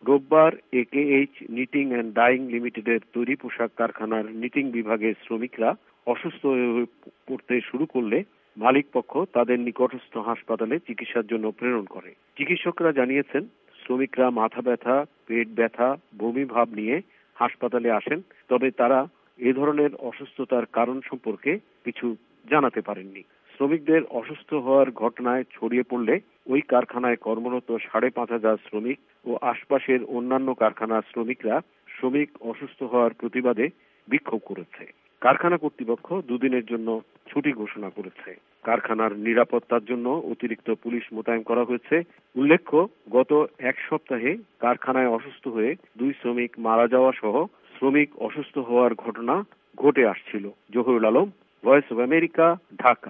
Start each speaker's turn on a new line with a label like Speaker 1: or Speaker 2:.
Speaker 1: রোববার AKH knitting and dyeing লিমিটেডের তৈরি পোশাক কারখানার নিটিং বিভাগের শ্রমিকরা অসুস্থ হয়ে পড়তে শুরু করলে মালিকপক্ষ তাদের নিকটস্থ হাসপাতালে চিকিৎসার জন্য প্রেরণ করে। চিকিৎসকরা জানিয়েছেন, শ্রমিকরা মাথা ব্যথা, পেট ব্যথা, বমি ভাব নিয়ে হাসপাতালে আসেন, তবে তারা এ ধরনের অসুস্থতার কারণ সম্পর্কে কিছু জানাতে পারেননি। শ্রমিকদের অসুস্থ হওয়ার ঘটনায় ছড়িয়ে পড়লে ওই কারখানায় কর্মরত ৫,৫০০ শ্রমিক ও আশপাশের অন্যান্য কারখানার শ্রমিকরা শ্রমিক অসুস্থ হওয়ার প্রতিবাদে বিক্ষোভ করেছে। কারখানা কর্তৃপক্ষ দুদিনের জন্য ছুটি ঘোষণা করেছে। কারখানার নিরাপত্তার জন্য অতিরিক্ত পুলিশ মোতায়েন করা হয়েছে। উল্লেখ্য, গত এক সপ্তাহে কারখানায় অসুস্থ হয়ে ২ শ্রমিক মারা যাওয়া সহ শ্রমিক অসুস্থ হওয়ার ঘটনা ঘটে আসছিল। Zahurul Alam, voice of America, Dhaka.